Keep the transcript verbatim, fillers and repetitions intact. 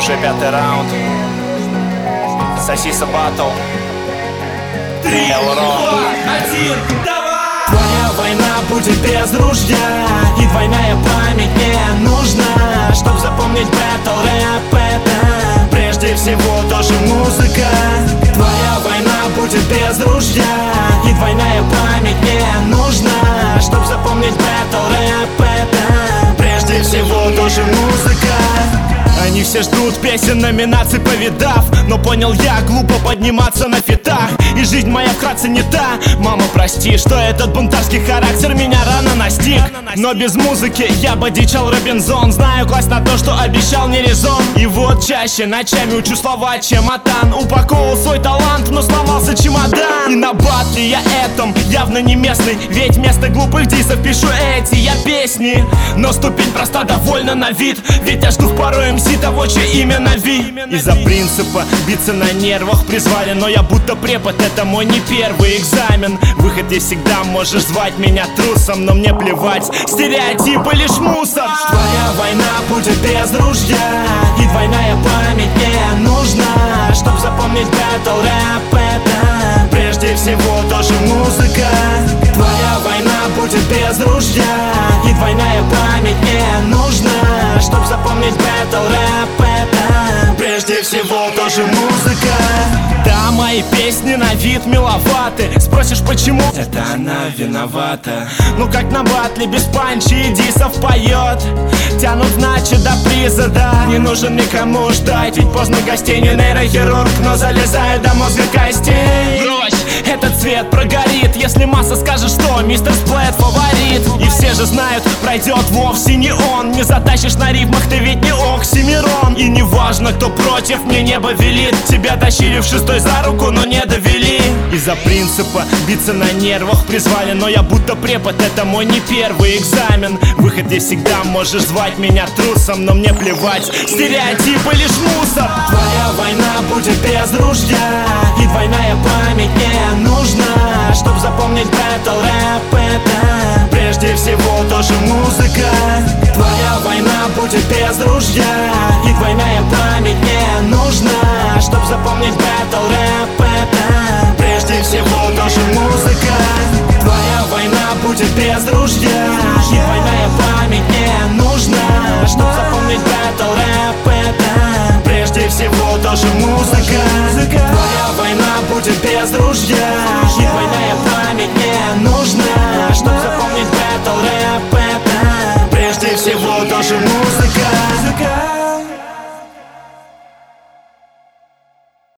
уже пятый раунд. Сосиса батл. Три, два, один, давай! Твоя война будет без ружья, и двойная память не нужна, чтоб запомнить бэтл рэп это прежде всего тоже музыка. Твоя война будет без ружья, и двойная память не нужна, чтоб запомнить бэтл рэп это прежде всего тоже музыка. Они все ждут песен, номинаций повидав, но понял я, глупо подниматься на фитах. И жизнь моя вкратце не та. Мама, прости, что этот бунтарский характер меня рано настиг. Но без музыки я бы дичал Робинзон. Знаю, класть на то, что обещал, не резон. И вот чаще ночами учу слова чемодан. Упаковал свой талант, но сломался чемодан. И на батле я этом явно не местный, ведь вместо глупых дисов пишу эти я песни. Но ступень проста довольно на вид, ведь я жду в пару эм си того, чье имя Нави. Из-за принципа биться на нервах призвали, но я будто препод, это мой не первый экзамен. Выход есть всегда, можешь звать меня трусом, но мне плевать, стереотипы лишь мусор. Твоя война будет без ружья, и двойная память не нужна, чтоб запомнить бэтл рэп это прежде всего тоже музыка. Твоя война будет без ружья, и двойная память не нужна, чтоб запомнить бэтл рэп это прежде всего тоже музыка. Да, мои песни на вид миловаты. Спросишь, почему? Это она виновата. Ну как на батле без панчи и дисов поет. Тянут значит до приза, да. Не нужен никому ждать, ведь поздно гостей не нейрохирург, но залезаю до мозга костей. Брось, этот цвет прогорит, если масса скажет, что мистер Сплэт фаворит. И все же знают, пройдет вовсе не он. Не затащишь на рифмах, ты ведь не Оксимирон. И не важно, кто против, мне небо велит. Тебя тащили в шестой за руку, но не довели. Из-за принципа биться на нервах призвали, но я будто препод, это мой не первый экзамен. Выход есть всегда, можешь звать меня трусом, но мне плевать, стереотипы лишь мусор. Твоя война будет без ружья, и двойная память не нужна, чтоб запомнить бэтл рэп это прежде всего тоже музыка. Твоя война будет без ружья, и двойная память не нужна, чтоб запомнить бэтл рэп это прежде всего тоже музыка. Твоя война будет без ружья, и двойная память не нужна, чтоб запомнить бэтл рэп это прежде всего тоже музыка. Твоя война будет без ружья, и двойная память не нужна, чтоб запомнить бэтл рэп это прежде всего тоже музыка.